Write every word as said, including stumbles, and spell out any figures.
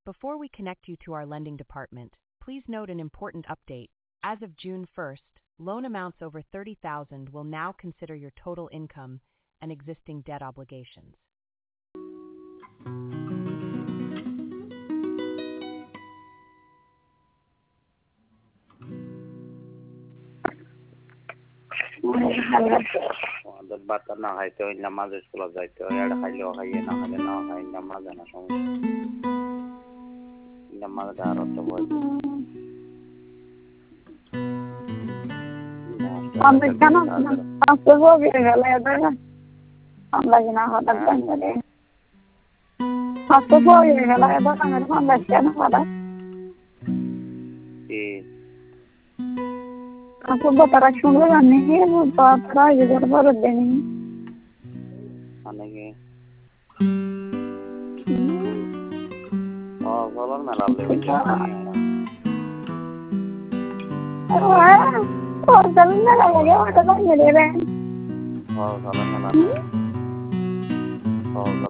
Before we connect you to our lending department, please note an important update. As of June first, loan amounts over thirty thousand will now consider your total income and existing debt obligations. আমাদের বাচ্চা না খাইতে হয় নামাজ স্কুলে যাইতে হয় আর খাইলেও খাইয়ে না খাইলে না খাই নামাজ জানা সমস্যা নামাজ আর তো বল আমরা কেন আসতে বলি গেলে দাদা আমরা কিনা হঠাৎ করে আসতে বলি গেলে দাদা আমার ফোন আসছে না দাদা কি আপু বাতারা শুনলে জানি কি বাতারা ইধর পর দেনি মানে কি ও বলার মেলা লেগে ও জানি না লাগে ওটা তো মেরে রে ও বলার মেলা ও